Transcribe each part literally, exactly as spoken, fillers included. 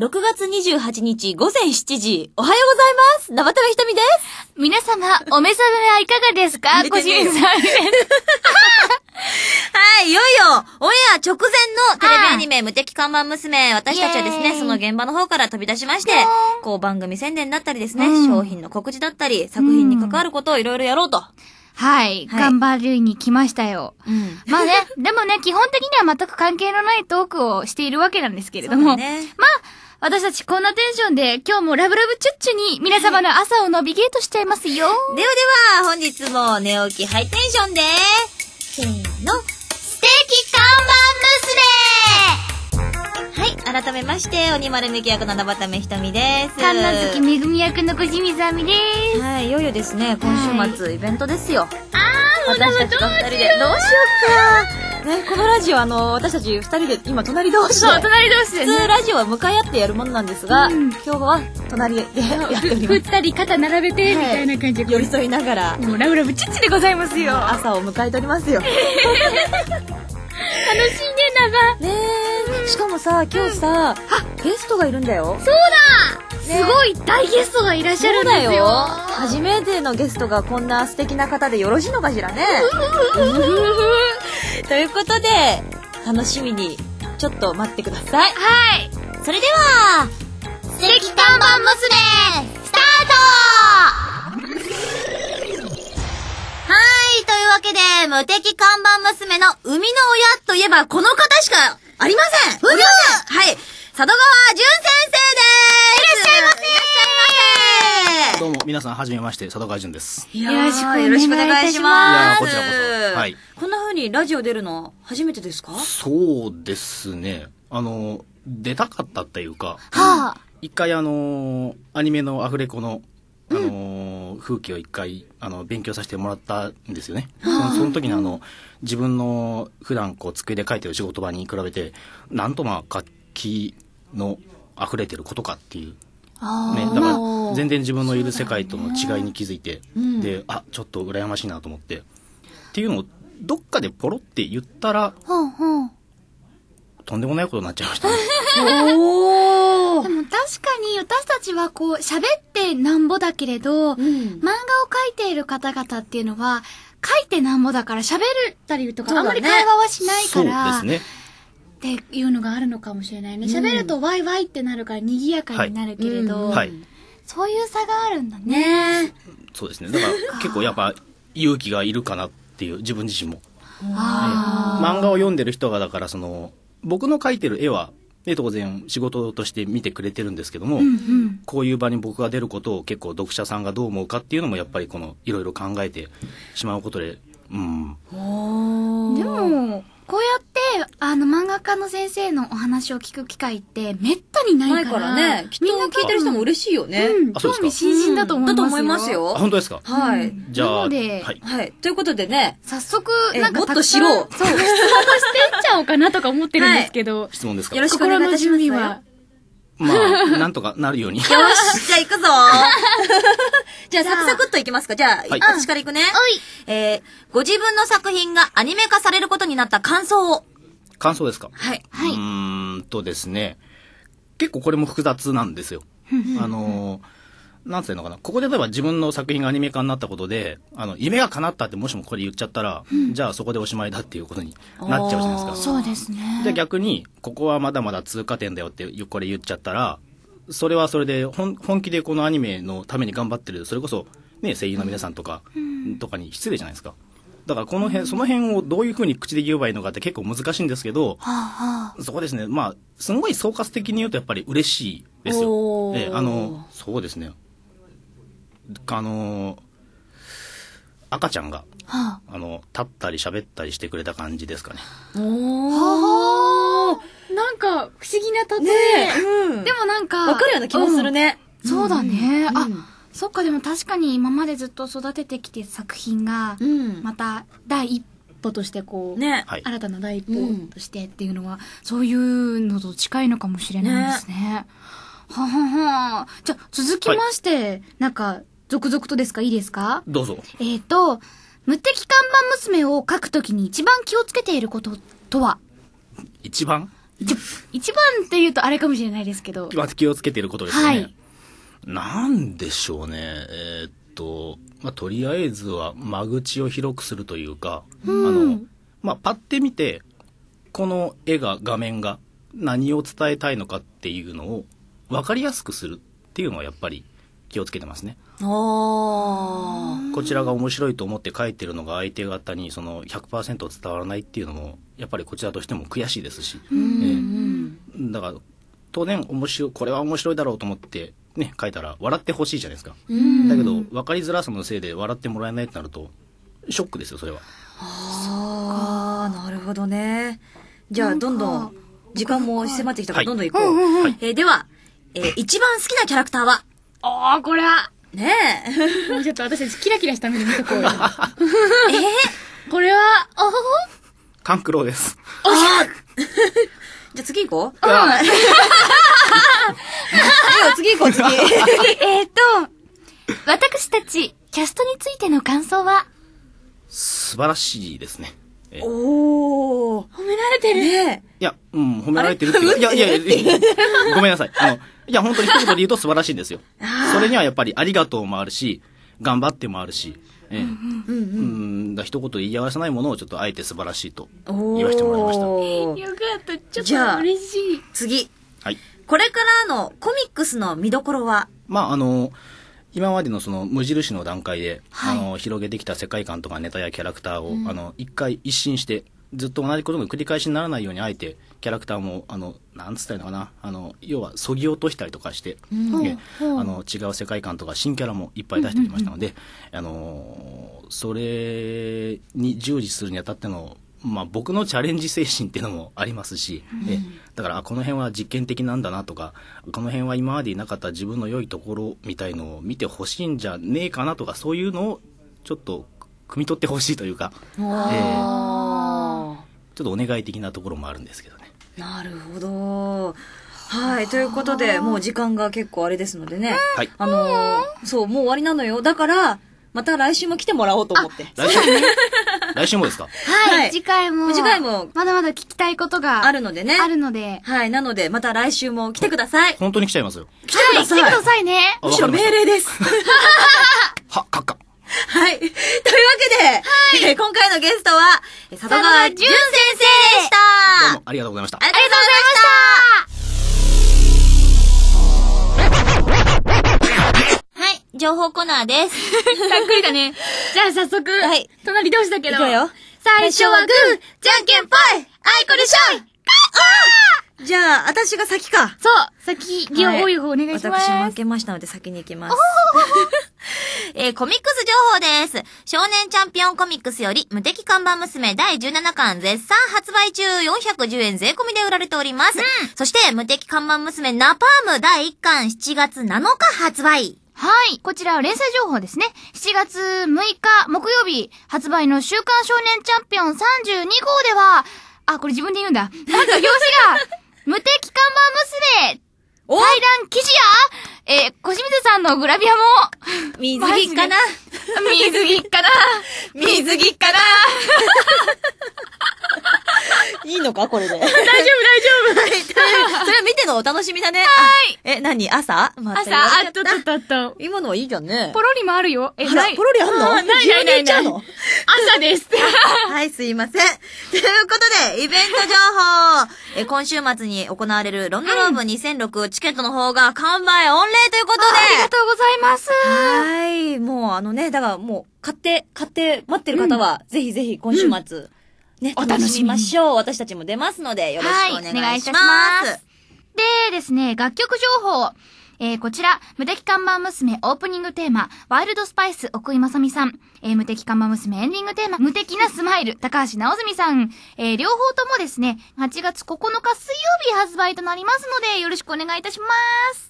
ろくがつにじゅうはちにちごぜんしちじ、おはようございます。生田目ひとみです。 皆様、お目覚めはいかがですか？小清水さんです。はい、 いよいよ、オンエア直前のテレビアニメ、無敵看板娘。私たちはですね、その現場の方から飛び出しまして、こう番組宣伝だったりですね、うん、商品の告知だったり、作品に関わることをいろいろやろうと。うんはい、はい。頑張りに来ましたよ。うん、まあね、でもね、基本的には全く関係のないトークをしているわけなんですけれども。ね、まあ、私たちこんなテンションで今日もラブラブチュッチュに皆様の朝をナビゲートしちゃいますよ。ではでは、本日も寝起きハイテンションで、せーの、素敵看板娘！はい、改めまして、鬼丸めき役の生田目ひとみです。 神奈月めぐみ役の小清水あみです。 はい、いよいよですね、今週末、はい、イベントですよ。 あー、もう私たちが二人で。どうしようか。ね、このラジオ、あの、私たち二人で、今、隣同士で。 そう、隣同士で、ね。 普通ラジオは向かい合ってやるものなんですが、うん、今日は隣でやっております。 二人肩並べて、みたいな感じで。 寄り添いながら。 もうラブラブチッチでございますよ。 朝を迎えておりますよ。楽しんでなが。 ねえ、しかもさ、今日さ、うん、ゲストがいるんだよ。 そうだ、ね、すごい大ゲストがいらっしゃるんですよ。そうだよ。 初めてのゲストがこんな素敵な方でよろしいのかしらね。ということで、楽しみにちょっと待ってください。 はい。 それでは、素敵看板娘、スタート！はい、というわけで、無敵看板娘の生みの親といえばこの方しかありません。おりません。はい。佐渡川淳先生です。 いらっしゃいませ。いらっしゃいませ。どうも皆さんはじめまして、佐渡川淳です。 よろしくお願いします。 いやこちらこそ。はい。 こんな風にラジオ出るの初めてですか？ そうですね。あの出たかったっていうか、 はあ、 一回あのアニメのアフレコのあの、うん、風景を一回あの勉強させてもらったんですよね。はあ、その時にあの自分の普段こう机で書いてる仕事場に比べてなんとまあ活気の溢れてることかっていう。ね、だから全然自分のいる世界との違いに気づいて、ね、うん、であちょっと羨ましいなと思ってっていうのをどっかでポロって言ったら、 ほうほう、 とんでもないことになっちゃいましたね。 おー。でも確かに私たちはこう喋ってなんぼだけれど、うん、漫画を描いている方々っていうのは書いてなんぼだから喋ったりとか、ね、あんまり会話はしないから。 そうですね。 っていうのがあるのかもしれないね。喋、うん、るとワイワイってなるから賑やかになるけれど、 はいうん、 そういう差があるんだね。 ね、そうですね。だから結構やっぱ勇気がいるかなっていう自分自身も、あ、ね、漫画を読んでる人がだからその僕の描いてる絵は、ね、当然仕事として見てくれてるんですけども、うんうん、こういう場に僕が出ることを結構読者さんがどう思うかっていうのもやっぱりこのいろいろ考えてしまうことで、うん、 おでもこうやってあの漫画家の先生のお話を聞く機会ってめったにないから、 ないからね、みんな聞いてる人も嬉しいよね。 うん、興味津々だと思いますよ。だと思いますよ。 あ、本当ですか？ はい。 うん、じゃあ、 なので、 はい、 はい。ということでね、 早速なんかもっと知ろう。 そう、質問してっちゃおうかなとか思ってるんですけど、はい、 質問ですか？ よろしくお願いいたします。心の準備は。 まあ、なんとかなるように。よし、 じゃあ行くぞじゃあサクサクっといきますか。じゃあ、はい、私から行くね。はい。えー、ご自分の作品がアニメ化されることになった感想を。 感想ですか？ はい。 はい。うーんとですね、結構これも複雑なんですよ。あのー、なんていうのかな。ここで例えば自分の作品がアニメ化になったことで、あの、夢が叶ったってもしもこれ言っちゃったら、うん、じゃあそこでおしまいだっていうことになっちゃうじゃないですか。 そうですね。 じゃあ逆に、ここはまだまだ通過点だよってこれ言っちゃったら、それはそれで本、本気でこのアニメのために頑張ってる、それこそ、ね、声優の皆さんとか、うん、とかに失礼じゃないですか。だからこの辺、その辺をどういうふうに口で言えばいいのかって結構難しいんですけど、 はあはあ、そこですね、まあ、すごい総括的に言うとやっぱり嬉しいですよ。ええ、あの、そうですね。あの、赤ちゃんが、はあ、あの、立ったり喋ったりしてくれた感じですかね。 おー。なんか、不思議な例え。ね、うん。でもなんか、 わかるような気もするね。 うん、そうだね。うん、あ、そっか、でも確かに今までずっと育ててきて作品が、うん、また第一歩としてこう、ね、新たな第一歩としてっていうのは、うん、そういうのと近いのかもしれないですね。ね、ははは。じゃあ続きまして、はい、なんか続々とですか？いいですか？ どうぞ。 えっと、無敵看板娘を書くときに一番気をつけていることとは？ 一番一一番って言うとあれかもしれないですけど。 気をつけていることですよね。はい。 なんでしょうね。えー、っと、まあ、とりあえずは間口を広くするというか、うん、あの、まあ、パッて見て、この絵が、画面が何を伝えたいのかっていうのを分かりやすくするっていうのはやっぱり気をつけてますね。こちらが面白いと思って書いてるのが相手方にその ひゃくパーセント 伝わらないっていうのもやっぱりこちらとしても悔しいですし、えー、だから当然面白いこれは面白いだろうと思ってね書いたら笑ってほしいじゃないですか。だけど分かりづらさのせいで笑ってもらえないってなるとショックですよそれは。 ああ、なるほどね。じゃあどんどん時間も迫ってきたからどんどん行こう。はい、えー、では、えー、一番好きなキャラクターは？ ああ、これは。 ねえ。 もうちょっと私たちキラキラした目で見とこうよ。えー、これは、おほほカンクローです。 あじゃあ次行こう。うん。いいよ、次行こう、次。 えっと、私たち、キャストについての感想は？ 素晴らしいですね。 おー。 褒められてるね。 いや、うん、褒められてるっていう。いやいやいや、ごめんなさい。あの、いや、本当に一言で言うと素晴らしいんですよ。それにはやっぱりありがとうもあるし、頑張ってもあるし、ええ、うんうんうん、だ一言で言い合わせないものをちょっとあえて素晴らしいと言わせてもらいました。 よかった、ちょっと嬉しい。 次。 はい。 これからのコミックスの見どころは？ まあ、あの、今までのその無印の段階で、はい、あの広げてきた世界観とかネタやキャラクターを、うん、あの一回一新してずっと同じことの繰り返しにならないようにあえてキャラクターもあのなんつったらいいのかなあの要はそぎ落としたりとかして、うん、えあの違う世界観とか新キャラもいっぱい出してきましたので、うんうんうん、あのそれに従事するにあたってのまあ、僕のチャレンジ精神っていうのもありますし、うん、えだからこの辺は実験的なんだなとかこの辺は今までいなかった自分の良いところみたいのを見てほしいんじゃねえかなとかそういうのをちょっと汲み取ってほしいというか、えー、ちょっとお願い的なところもあるんですけどね。 なるほど。はい。ということでもう時間が結構あれですのでね、はい、あのー、そうもう終わりなのよ。だからまた来週も来てもらおうと思って。 来週来週もですか？ はい、はい。次回も。 次回も。 まだまだ聞きたいことが。 あるのでね。 あるので。 はい。なので、また来週も来てください。 本当に来ちゃいますよ。 来てください。 はい、来てくださいね。 むしろ命令です。 は、かっか。 はい。というわけで、はい、今回のゲストは、佐渡川淳先生でした。 どうもありがとうございました。 ありがとうございました。情報コーナーです。 ざっくりだね。じゃあ早速。はい。隣同士だけど。 いくよ。 最初はグー、じゃんけんぽい、あいこでしょい。 あじゃあ、私が先か。 そう。先、ギオ多い方お願いします。 私も負けましたので先に行きます。えー、コミックス情報です。少年チャンピオンコミックスより無敵看板娘だいじゅうななかん絶賛発売中よんひゃくじゅうえん税込みで売られております。うん、そして無敵看板娘ナパームだいいっかんしちがつなのか発売。 はい。こちらは連載情報ですね。しちがつむいか木曜日発売の週刊少年チャンピオンさんじゅうにごうでは、あ、これ自分で言うんだ。なんと表紙が、無敵看板娘対談記事や、えー、小清水さんのグラビアも、 水着かな水着かな水着かないいのかこれで。大丈夫、 大丈夫。はい。 それは見てのお楽しみだね。 はい。 え、何朝ま、朝、あっとっとっとっと。 今のはいいじゃんね。 ポロリもあるよ。 え、ない。ポロリあんの？ ないないないない。朝です。 はい、すいません。ということで、イベント情報。え、今週末に行われるロンドローブにせんろく、チケットの方が完売御礼ということで。 ありがとうございます。 はい。もうあのね、だからもう、買って、買って待ってる方は、うん、ぜひぜひ今週末、うんね、お楽しみましょう。私たちも出ますので、よろしくお願いします。はい、お願いいたします。 でですね、楽曲情報。えー、こちら、無敵看板娘オープニングテーマ、ワイルドスパイス奥井正美さん。えー、無敵看板娘エンディングテーマ、無敵なスマイル高橋直澄さん。えー、両方ともですね、はちがつここのか水曜日発売となりますので、よろしくお願いいたします。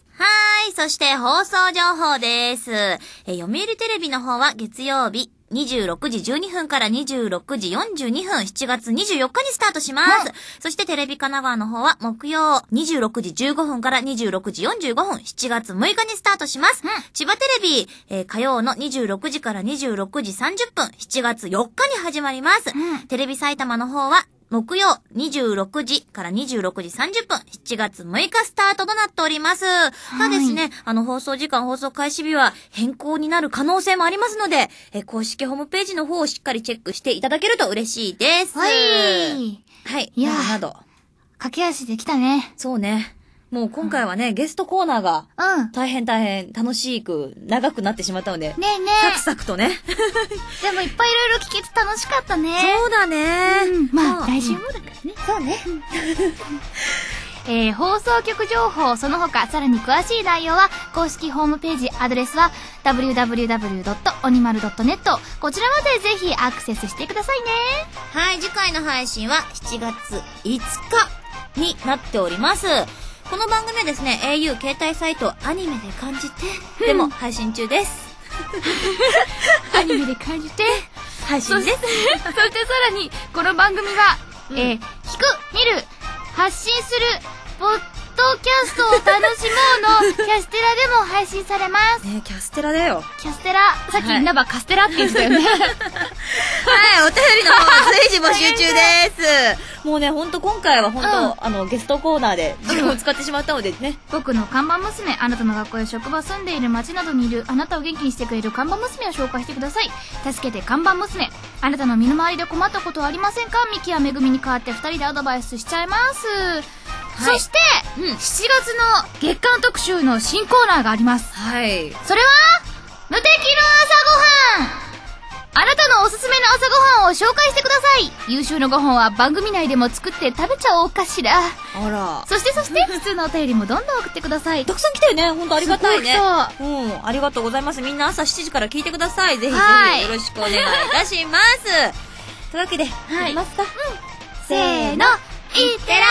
はーい。そして放送情報です。えー、読売テレビの方は月曜日、にじゅうろくじじゅうにふんからにじゅうろくじよんじゅうにふん、しちがつにじゅうよっかにスタートします。うん、そしてテレビ神奈川の方は木曜にじゅうろくじじゅうごふんからにじゅうろくじよんじゅうごふん、しちがつむいかにスタートします。うん、千葉テレビ、えー、火曜のにじゅうろくじからにじゅうろくじさんじゅっぷん、しちがつよっかに始まります。うん、テレビ埼玉の方は木曜にじゅうろくじからにじゅうろくじさんじゅっぷん、しちがつむいかスタートとなっております。ただですね、あの放送時間、放送開始日は変更になる可能性もありますので、え公式ホームページの方をしっかりチェックしていただけると嬉しいです。 はい。 はい。 いやなど。 駆け足できたね。 そうね。もう今回はね、うん、ゲストコーナーが、うん。大変大変楽しく、長くなってしまったので。 ねえねえ。サクサクとね。 でもいっぱいいろいろ聞けて楽しかったね。 そうだね。 うん、まあ、来週もだからね。 そうね。 えー、放送局情報、その他、さらに詳しい内容は、公式ホームページ、アドレスは、ダブリューダブリューダブリュードットオニマルドットネット。こちらまでぜひアクセスしてくださいね。 はい、次回の配信はしちがついつかになっております。この番組はですね、エーユー 携帯サイトアニメで感じて、でも配信中です。 アニメで感じて、 配信です。 そしてさらに、この番組は、うん、えー、聞く、見る、発信する、ポッドキャストを楽しもうのキャステラでも配信されます。 ねえ、キャステラだよ。 キャステラ。さっきみんなばカステラって言ってたよね。はい、 お便りの方随時募集中です。もうね、ほんと今回はほんと、うん、あの、ゲストコーナーで時間を使ってしまったのでね。 僕の看板娘、あなたの学校や職場、住んでいる街などにいるあなたを元気にしてくれる看板娘を紹介してください。助けて看板娘。あなたの身の回りで困ったことはありませんか？ミキやめぐみに代わってふたりでアドバイスしちゃいます。はい、そして、うん、しちがつの月間特集の新コーナーがあります。 はい。 それは、無敵の朝ごはん。あなたのおすすめの朝ごはんを紹介してください。優秀なご飯は番組内でも作って食べちゃおうかしら。 あら。 そしてそして、普通のお便りもどんどん送ってください。 たくさん来たよね。ほんとありがたいね。 そう。 うん。ありがとうございます。みんな朝しちじから聞いてください。ぜひぜひよろしくお願いいたします。というわけで、はい。いきますか。うん。 せーの、いってら